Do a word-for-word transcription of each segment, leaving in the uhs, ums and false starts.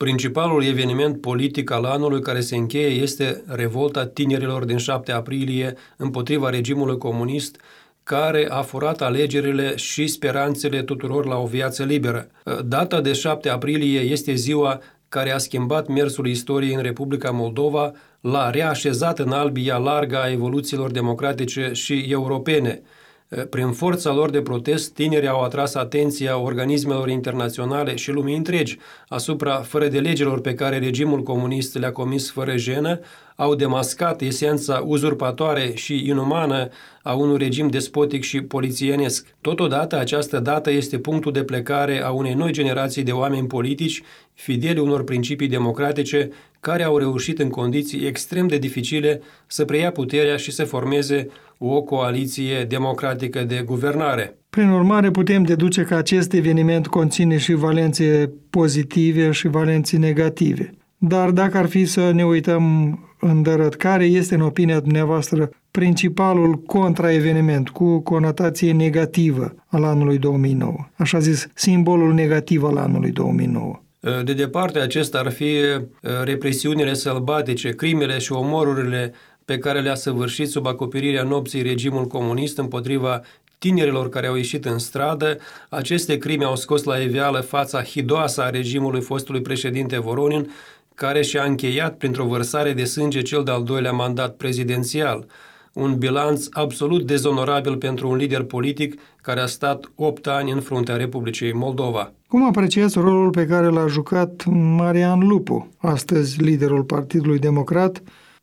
Principalul eveniment politic al anului care se încheie este revolta tinerilor din șapte aprilie împotriva regimului comunist, care a furat alegerile și speranțele tuturor la o viață liberă. Data de șapte aprilie este ziua care a schimbat mersul istoriei în Republica Moldova, l-a reașezat în albia largă a evoluțiilor democratice și europene. Prin forța lor de protest, tinerii au atras atenția organismelor internaționale și lumii întregi asupra fărădelegilor pe care regimul comunist le-a comis fără jenă, au demascat esența uzurpatoare și inumană a unui regim despotic și polițienesc. Totodată, această dată este punctul de plecare a unei noi generații de oameni politici, fideli unor principii democratice, care au reușit în condiții extrem de dificile să preia puterea și să formeze o coaliție democratică de guvernare. Prin urmare, putem deduce că acest eveniment conține și valențe pozitive și valențe negative. Dar dacă ar fi să ne uităm îndărăt, care este, în opinia dumneavoastră, principalul contraeveniment cu conotație negativă al anului două mii nouă? Așa zis, simbolul negativ al anului două mii nouă. De departe, acesta ar fi represiunile sălbatice, crimele și omorurile pe care le-a săvârșit sub acoperirea nopții regimul comunist împotriva tinerilor care au ieșit în stradă. Aceste crime au scos la iveală fața hidoasă a regimului fostului președinte Voronin, care și-a încheiat printr-o vărsare de sânge cel de-al doilea mandat prezidențial. Un bilanț absolut dezonorabil pentru un lider politic care a stat opt ani în fruntea Republicii Moldova. Cum apreciați rolul pe care l-a jucat Marian Lupu, astăzi liderul Partidului Democrat,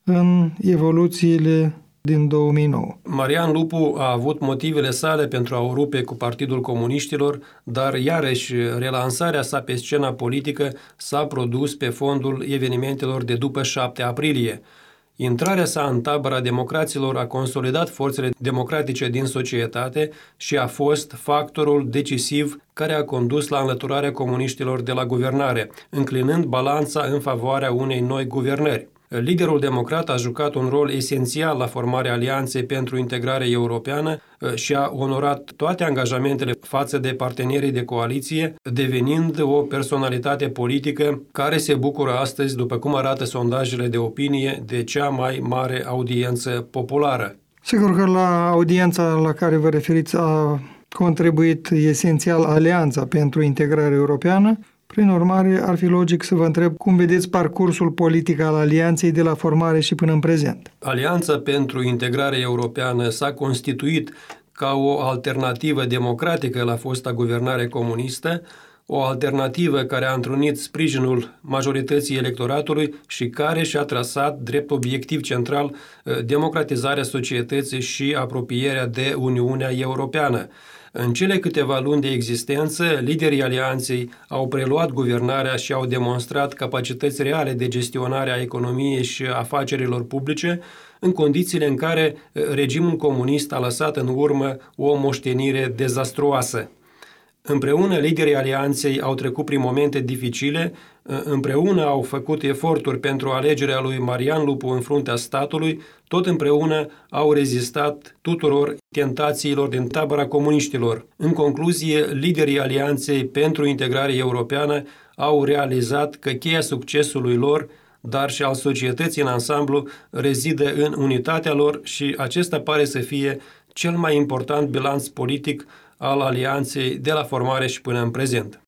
în evoluțiile din două mii nouă? Marian Lupu a avut motivele sale pentru a o rupe cu Partidul Comuniștilor, dar iarăși relansarea sa pe scena politică s-a produs pe fondul evenimentelor de după șapte aprilie. Intrarea sa în tabăra democraților a consolidat forțele democratice din societate și a fost factorul decisiv care a condus la înlăturarea comuniștilor de la guvernare, înclinând balanța în favoarea unei noi guvernări. Liderul democrat a jucat un rol esențial la formarea Alianței pentru Integrare Europeană și a onorat toate angajamentele față de partenerii de coaliție, devenind o personalitate politică care se bucură astăzi, după cum arată sondajele de opinie, de cea mai mare audiență populară. Sigur că la audiența la care vă referiți a contribuit esențial Alianța pentru Integrare Europeană. Prin urmare, ar fi logic să vă întreb cum vedeți parcursul politic al Alianței de la formare și până în prezent. Alianța pentru Integrare Europeană s-a constituit ca o alternativă democratică la fosta guvernare comunistă, o alternativă care a întrunit sprijinul majorității electoratului și care și-a trasat drept obiectiv central democratizarea societății și apropierea de Uniunea Europeană. În cele câteva luni de existență, liderii Alianței au preluat guvernarea și au demonstrat capacități reale de gestionare a economiei și afacerilor publice, în condițiile în care regimul comunist a lăsat în urmă o moștenire dezastruoasă. Împreună, liderii Alianței au trecut prin momente dificile, împreună au făcut eforturi pentru alegerea lui Marian Lupu în fruntea statului, tot împreună au rezistat tuturor tentațiilor din tabăra comuniștilor. În concluzie, liderii Alianței pentru Integrare Europeană au realizat că cheia succesului lor, dar și al societății în ansamblu, rezidă în unitatea lor și acesta pare să fie cel mai important bilanț politic al Alianței de la formare și până în prezent.